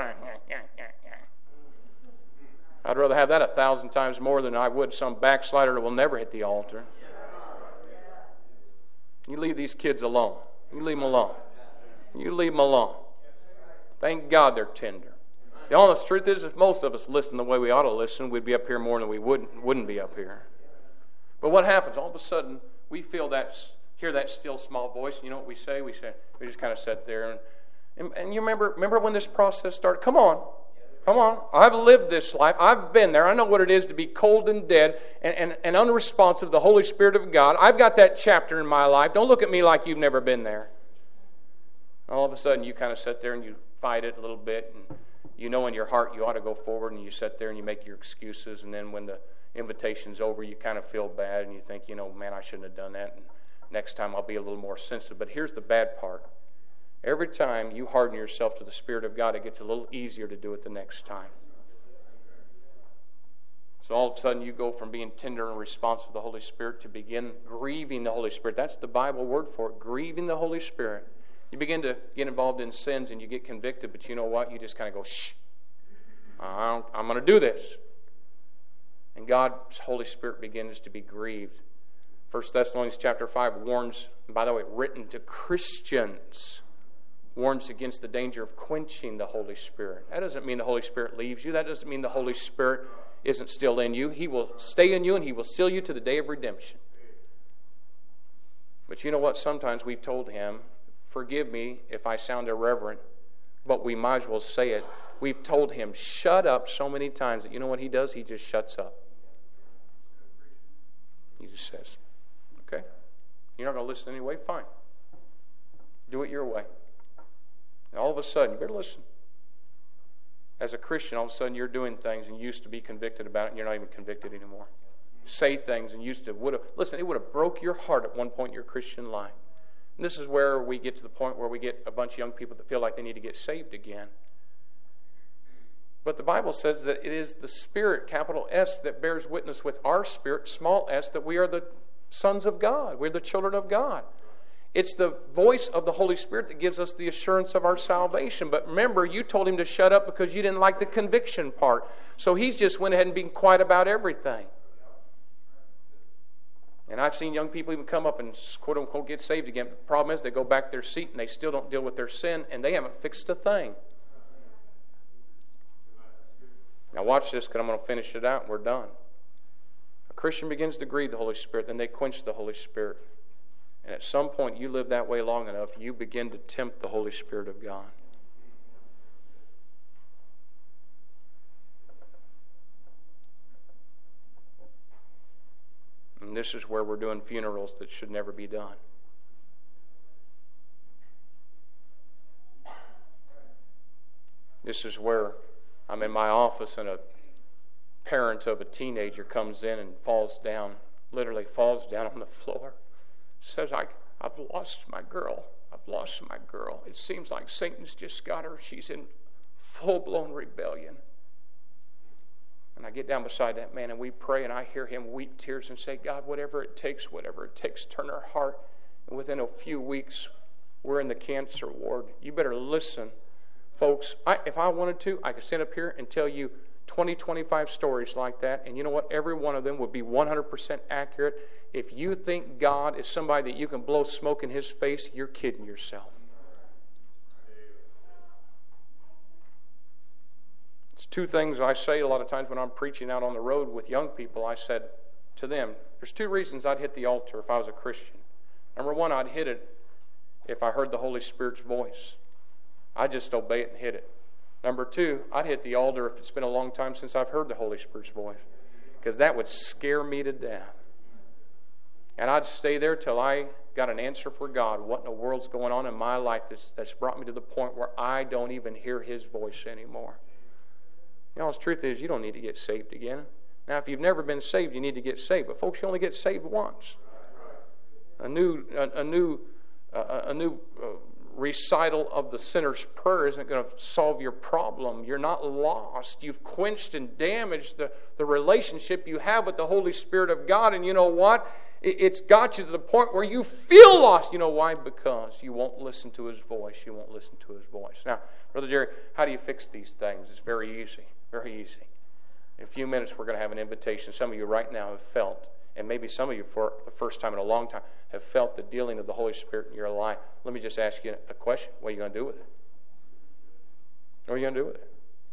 I'd rather have that a thousand times more than I would some backslider that will never hit the altar. You leave these kids alone. You leave them alone. You leave them alone. Thank God they're tender. The honest truth is, if most of us listened the way we ought to listen, we'd be up here more than we wouldn't, wouldn't be up here. But what happens? All of a sudden, we feel that, hear that still small voice. You know what we say? We say, we just kind of sit there. And, and, and you remember, remember when this process started? Come on. Come on. I've lived this life. I've been there. I know what it is to be cold and dead and, and, and unresponsive to the Holy Spirit of God. I've got that chapter in my life. Don't look at me like you've never been there. All of a sudden, you kind of sit there and you fight it a little bit, and you know in your heart you ought to go forward, and you sit there and you make your excuses, and then when the invitation's over, you kind of feel bad, and you think, you know, man, I shouldn't have done that, and next time I'll be a little more sensitive. But here's the bad part. Every time you harden yourself to the Spirit of God, it gets a little easier to do it the next time. So all of a sudden you go from being tender and responsive to the Holy Spirit to begin grieving the Holy Spirit. That's the Bible word for it, grieving the Holy Spirit. You begin to get involved in sins and you get convicted, but you know what? You just kind of go, shh, I don't, I'm going to do this. And God's Holy Spirit begins to be grieved. First Thessalonians chapter five warns, and by the way, written to Christians, warns against the danger of quenching the Holy Spirit. That doesn't mean the Holy Spirit leaves you. That doesn't mean the Holy Spirit isn't still in you. He will stay in you and He will seal you to the day of redemption. But you know what? Sometimes we've told Him, forgive me if I sound irreverent, but we might as well say it. We've told Him, shut up so many times that you know what He does? He just shuts up. He just says, okay, you're not going to listen anyway? Fine. Do it your way. And all of a sudden, you better listen. As a Christian, all of a sudden you're doing things and you used to be convicted about it and you're not even convicted anymore. Say things and used to would have, listen, it would have broke your heart at one point in your Christian life. And this is where we get to the point where we get a bunch of young people that feel like they need to get saved again. But the Bible says that it is the Spirit, capital S, that bears witness with our spirit, small s, that we are the sons of God. We're the children of God. It's the voice of the Holy Spirit that gives us the assurance of our salvation. But remember, you told Him to shut up because you didn't like the conviction part. So He's just went ahead and been quiet about everything. And I've seen young people even come up and quote unquote get saved again. The problem is they go back to their seat and they still don't deal with their sin and they haven't fixed a thing. Now watch this because I'm going to finish it out and we're done. A Christian begins to grieve the Holy Spirit, then they quench the Holy Spirit. And at some point you live that way long enough, you begin to tempt the Holy Spirit of God. And this is where we're doing funerals that should never be done. This is where I'm in my office and a parent of a teenager comes in and falls down, literally falls down on the floor. Says, I, I've lost my girl. I've lost my girl. It seems like Satan's just got her. She's in full-blown rebellion. And I get down beside that man and we pray, and I hear him weep tears and say, God, whatever it takes, whatever it takes, turn her heart. And within a few weeks, we're in the cancer ward. You better listen. Folks, I, if I wanted to, I could stand up here and tell you twenty, twenty-five stories like that, and you know what? Every one of them would be one hundred percent accurate. If you think God is somebody that you can blow smoke in His face, you're kidding yourself. It's two things I say a lot of times when I'm preaching out on the road with young people. I said to them, there's two reasons I'd hit the altar if I was a Christian. Number one, I'd hit it if I heard the Holy Spirit's voice. I'd just obey it and hit it. Number two, I'd hit the altar if it's been a long time since I've heard the Holy Spirit's voice, because that would scare me to death. And I'd stay there till I got an answer for God. What in the world's going on in my life that's, that's brought me to the point where I don't even hear His voice anymore? You know, the truth is, you don't need to get saved again. Now, if you've never been saved, you need to get saved. But folks, you only get saved once. A new, a, a new, uh, a new uh, recital of the sinner's prayer isn't going to solve your problem. You're not lost. You've quenched and damaged the, the relationship you have with the Holy Spirit of God. And you know what? It, it's got you to the point where you feel lost. You know why? Because you won't listen to His voice. You won't listen to His voice. Now, Brother Jerry, how do you fix these things? It's very easy. Very easy. In a few minutes, we're going to have an invitation. Some of you right now have felt, and maybe some of you for the first time in a long time, have felt the dealing of the Holy Spirit in your life. Let me just ask you a question. What are you going to do with it? What are you going to do with it?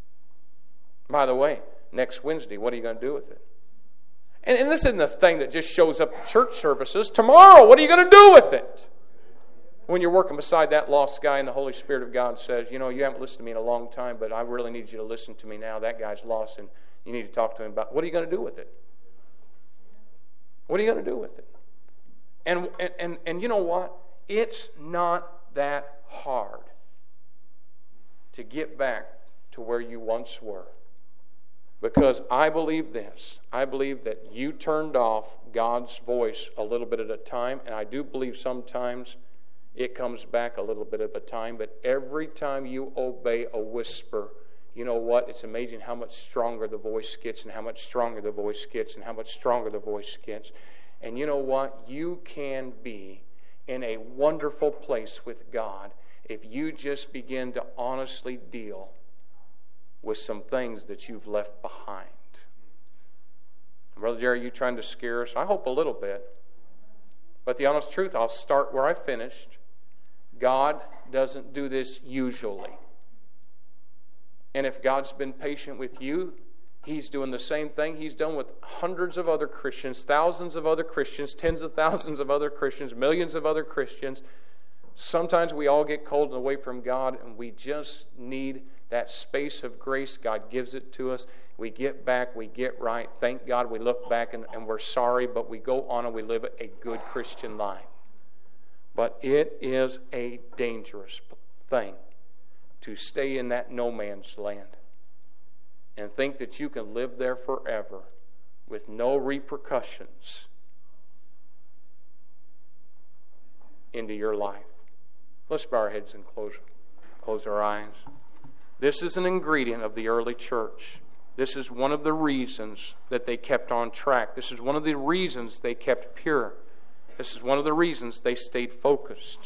By the way, next Wednesday, what are you going to do with it? And, and this isn't a thing that just shows up at church services. Tomorrow, what are you going to do with it? When you're working beside that lost guy and the Holy Spirit of God says, you know, you haven't listened to me in a long time, but I really need you to listen to me now. That guy's lost and you need to talk to him about, what are you going to do with it? What are you going to do with it? And, and, and, and you know what? It's not that hard to get back to where you once were. Because I believe this. I believe that you turned off God's voice a little bit at a time, and I do believe sometimes it comes back a little bit at a time, but every time you obey a whisper, you know what? It's amazing how much stronger the voice gets and how much stronger the voice gets and how much stronger the voice gets. And you know what? You can be in a wonderful place with God if you just begin to honestly deal with some things that you've left behind. Brother Jerry, are you trying to scare us? I hope a little bit. But the honest truth, I'll start where I finished. God doesn't do this usually. And if God's been patient with you, He's doing the same thing He's done with hundreds of other Christians, thousands of other Christians, tens of thousands of other Christians, millions of other Christians. Sometimes we all get cold and away from God, and we just need that space of grace. God gives it to us. We get back, we get right. Thank God we look back and, and we're sorry, but we go on and we live a good Christian life. But it is a dangerous thing to stay in that no man's land and think that you can live there forever with no repercussions into your life. Let's bow our heads and close, close our eyes. This is an ingredient of the early church. This is one of the reasons that they kept on track. This is one of the reasons they kept pure. This is one of the reasons they stayed focused.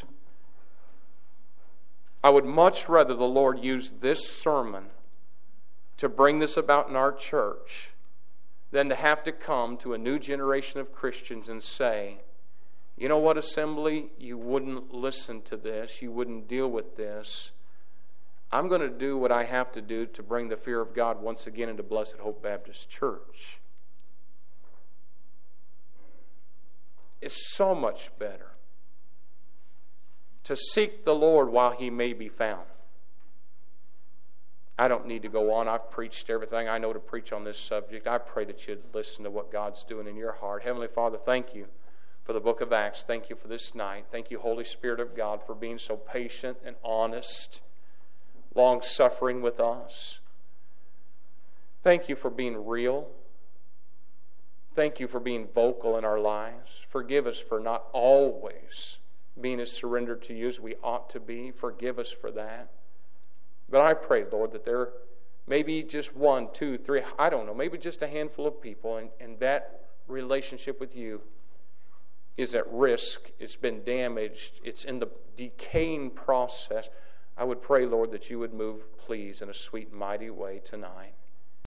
I would much rather the Lord use this sermon to bring this about in our church than to have to come to a new generation of Christians and say, you know what, assembly, you wouldn't listen to this, you wouldn't deal with this. I'm going to do what I have to do to bring the fear of God once again into Blessed Hope Baptist Church. It's so much better to seek the Lord while He may be found. I don't need to go on. I've preached everything I know to preach on this subject. I pray that you'd listen to what God's doing in your heart. Heavenly Father, thank you for the book of Acts. Thank you for this night. Thank you, Holy Spirit of God, for being so patient and honest, long-suffering with us. Thank you for being real. Thank you for being vocal in our lives. Forgive us for not always being as surrendered to you as we ought to be. Forgive us for that. But I pray, Lord, that there may be just one, two, three, I don't know, maybe just a handful of people, and, and that relationship with you is at risk. It's been damaged. It's in the decaying process. I would pray, Lord, that you would move, please, in a sweet, mighty way tonight.